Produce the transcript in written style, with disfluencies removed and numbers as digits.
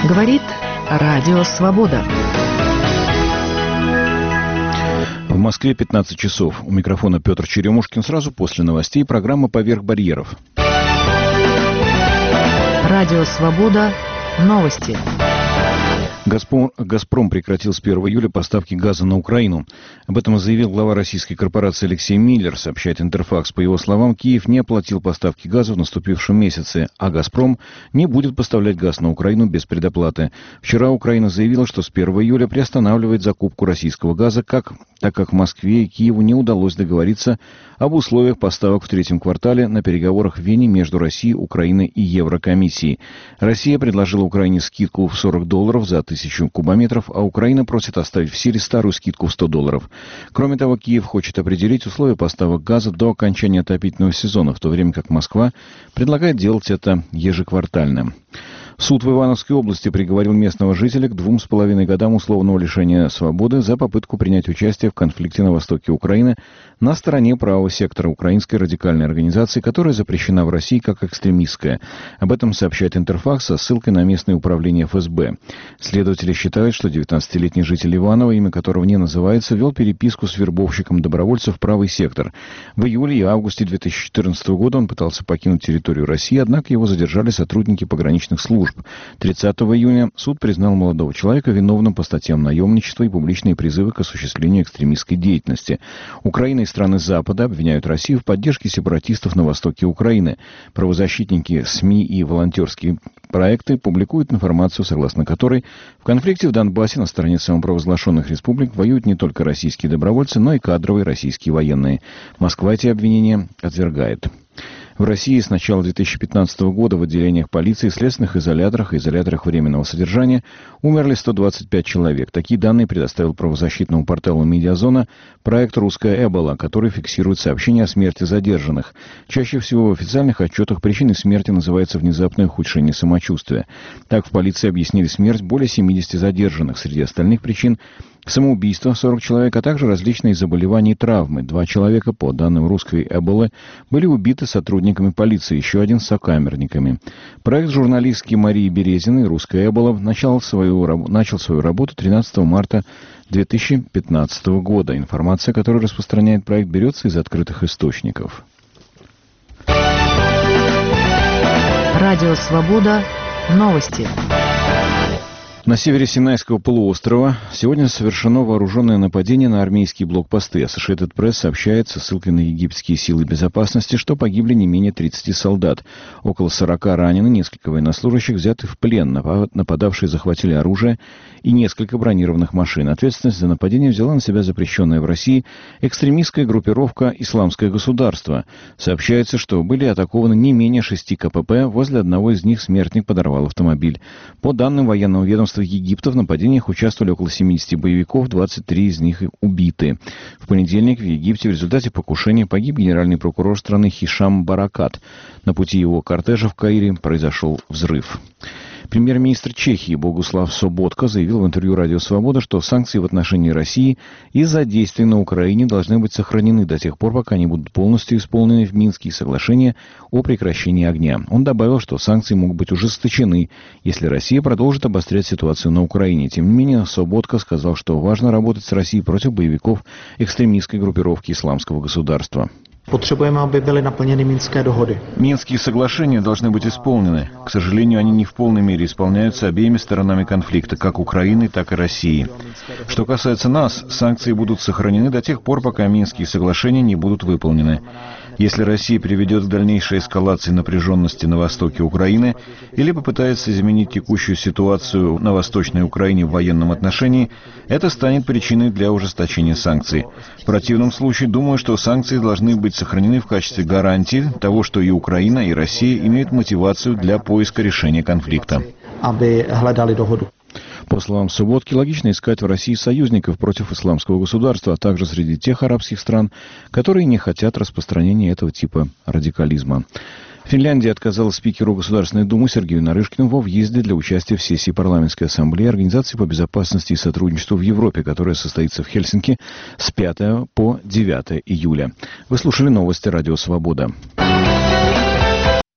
Говорит Радио Свобода. В Москве 15 часов. У микрофона Петр Черемушкин. Сразу после новостей программа «Поверх барьеров». Радио Свобода. Новости. «Газпром» прекратил с 1 июля поставки газа на Украину. Об этом заявил глава российской корпорации Алексей Миллер, сообщает Интерфакс. По его словам, Киев не оплатил поставки газа в наступившем месяце, а «Газпром» не будет поставлять газ на Украину без предоплаты. Вчера Украина заявила, что с 1 июля приостанавливает закупку российского газа, так как Москве и Киеву не удалось договориться об условиях поставок в третьем квартале на переговорах в Вене между Россией, Украиной и Еврокомиссией. Россия предложила Украине скидку в $40 за 1000 кубометров, а Украина просит оставить в силе старую скидку в $100. Кроме того, Киев хочет определить условия поставок газа до окончания отопительного сезона, в то время как Москва предлагает делать это ежеквартально. Суд в Ивановской области приговорил местного жителя к 2,5 годам условного лишения свободы за попытку принять участие в конфликте на востоке Украины на стороне правого сектора украинской радикальной организации, которая запрещена в России как экстремистская. Об этом сообщает Интерфакс со ссылкой на местное управление ФСБ. Следователи считают, что 19-летний житель Иваново, имя которого не называется, вел переписку с вербовщиком добровольцев в правый сектор. В июле и августе 2014 года он пытался покинуть территорию России, однако его задержали сотрудники пограничных служб. 30 июня суд признал молодого человека виновным по статьям наемничества и публичные призывы к осуществлению экстремистской деятельности. Украина и страны Запада обвиняют Россию в поддержке сепаратистов на востоке Украины. Правозащитники, СМИ и волонтерские проекты публикуют информацию, согласно которой в конфликте в Донбассе на стороне самопровозглашенных республик воюют не только российские добровольцы, но и кадровые российские военные. Москва эти обвинения отвергает. В России с начала 2015 года в отделениях полиции, следственных изоляторах и изоляторах временного содержания умерли 125 человек. Такие данные предоставил правозащитному порталу «Медиазона» проект «Русская Эбола», который фиксирует сообщения о смерти задержанных. Чаще всего в официальных отчетах причиной смерти называется внезапное ухудшение самочувствия. Так в полиции объяснили смерть более 70 задержанных. Среди остальных причин – самоубийство 40 человек, а также различные заболевания и травмы. 2 человека, по данным русской Эболы, были убиты сотрудниками полиции, еще один сокамерниками. Проект журналистки Марии Березиной «Русская Эбола» начал свою работу 13 марта 2015 года. Информация, которую распространяет проект, берется из открытых источников. Радио Свобода. Новости. На севере Синайского полуострова сегодня совершено вооруженное нападение на армейские блокпосты. Associated Press сообщает со ссылкой на египетские силы безопасности, что погибли не менее 30 солдат. Около 40 ранены, несколько военнослужащих взяты в плен. Нападавшие захватили оружие и несколько бронированных машин. Ответственность за нападение взяла на себя запрещенная в России экстремистская группировка «Исламское государство». Сообщается, что были атакованы не менее 6 КПП. Возле одного из них смертник подорвал автомобиль. По данным военного ведомства Египта, в нападениях участвовали около 70 боевиков, 23 из них убиты. В понедельник в Египте в результате покушения погиб генеральный прокурор страны Хишам Баракат. На пути его кортежа в Каире произошел взрыв. Премьер-министр Чехии Богуслав Соботка заявил в интервью «Радио Свобода», что санкции в отношении России из-за действий на Украине должны быть сохранены до тех пор, пока они будут полностью исполнены в Минские соглашения о прекращении огня. Он добавил, что санкции могут быть ужесточены, если Россия продолжит обострять ситуацию на Украине. Тем не менее, Соботка сказал, что важно работать с Россией против боевиков экстремистской группировки «Исламского государства». Potřebujeme, aby byly naplněny Minské dohody. Минские соглашения должны быть исполнены. К сожалению, они не в полной мере исполняются обеими сторонами конфликта, как Украиной, так и Россией. Что касается нас, санкции будут сохранены до тех пор, пока Минские соглашения не будут выполнены. Если Россия приведет к дальнейшей эскалации напряженности на востоке Украины или попытается изменить текущую ситуацию на Восточной Украине в военном отношении, это станет причиной для ужесточения санкций. В противном случае, думаю, что санкции должны быть сохранены в качестве гарантии того, что и Украина, и Россия имеют мотивацию для поиска решения конфликта. По словам Субботки, логично искать в России союзников против исламского государства, а также среди тех арабских стран, которые не хотят распространения этого типа радикализма. Финляндия отказала спикеру Государственной Думы Сергею Нарышкину во въезде для участия в сессии парламентской ассамблеи Организации по безопасности и сотрудничеству в Европе, которая состоится в Хельсинки с 5 по 9 июля. Вы слушали новости «Радио Свобода».